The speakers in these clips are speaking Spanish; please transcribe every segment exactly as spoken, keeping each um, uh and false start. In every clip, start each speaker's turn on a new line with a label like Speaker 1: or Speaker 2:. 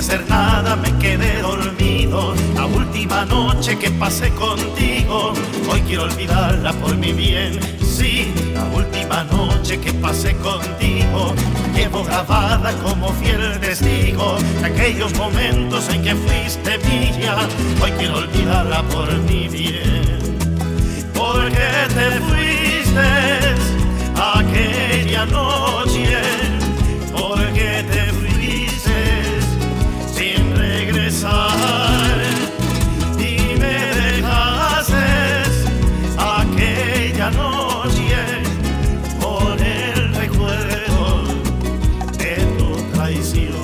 Speaker 1: hacer nada, me quedé dormido. La última noche que pasé contigo, hoy quiero olvidarla por mi bien. Sí, la última noche que pasé contigo, llevo grabada como fiel testigo de aquellos momentos en que fuiste mía. Hoy quiero olvidarla por mi bien. Porque te fuiste aquella noche, porque te fuiste sin regresar y me dejaste aquella noche con el recuerdo de tu traición.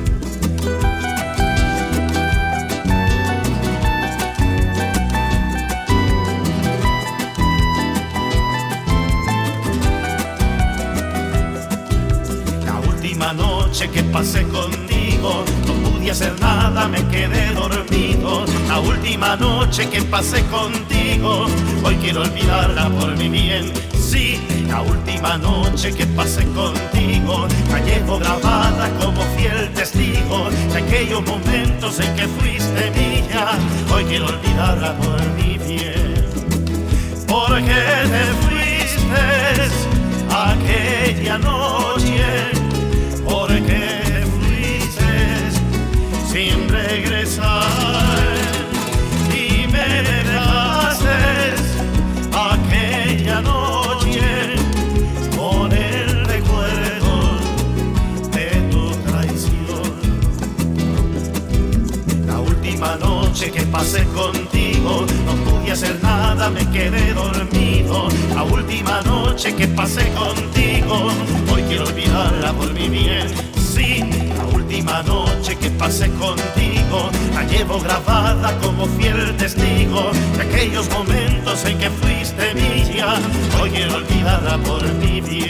Speaker 1: La noche que pasé contigo, no pude hacer nada, me quedé dormido. La última noche que pasé contigo, hoy quiero olvidarla por mi bien. Sí, la última noche que pasé contigo, la llevo grabada como fiel testigo de aquellos momentos en que fuiste mía. Hoy quiero olvidarla por mi bien. Porque te fuiste aquella noche, porque fuiste sin regresar y me dejaste aquella noche con el recuerdo de tu traición. La última noche que pasé contigo, no pude hacer nada, me quedé dormido. La última noche que pasé contigo, hoy quiero olvidarla por mi bien. Sí, la última noche que pasé contigo, la llevo grabada como fiel testigo de aquellos momentos en que fuiste mía. Hoy quiero olvidarla por mi bien.